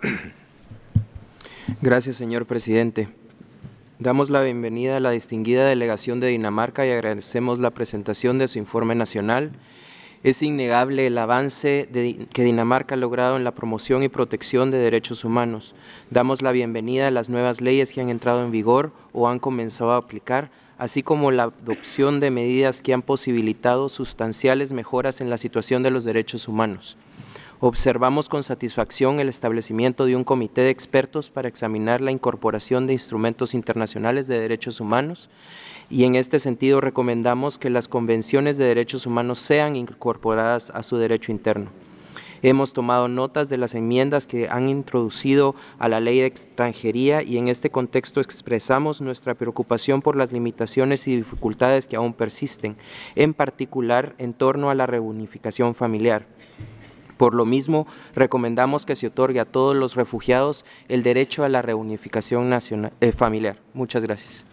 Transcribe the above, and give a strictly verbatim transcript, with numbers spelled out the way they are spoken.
Gracias, señor presidente. Damos la bienvenida a la distinguida delegación de Dinamarca y agradecemos la presentación de su informe nacional. Es innegable el avance de, que Dinamarca ha logrado en la promoción y protección de derechos humanos. Damos la bienvenida a las nuevas leyes que han entrado en vigor o han comenzado a aplicar, así como la adopción de medidas que han posibilitado sustanciales mejoras en la situación de los derechos humanos. Observamos con satisfacción el establecimiento de un comité de expertos para examinar la incorporación de instrumentos internacionales de derechos humanos y en este sentido recomendamos que las convenciones de derechos humanos sean incorporadas a su derecho interno. Hemos tomado notas de las enmiendas que han introducido a la ley de extranjería y en este contexto expresamos nuestra preocupación por las limitaciones y dificultades que aún persisten, en particular en torno a la reunificación familiar. Por lo mismo, recomendamos que se otorgue a todos los refugiados el derecho a la reunificación nacional, eh, familiar. Muchas gracias.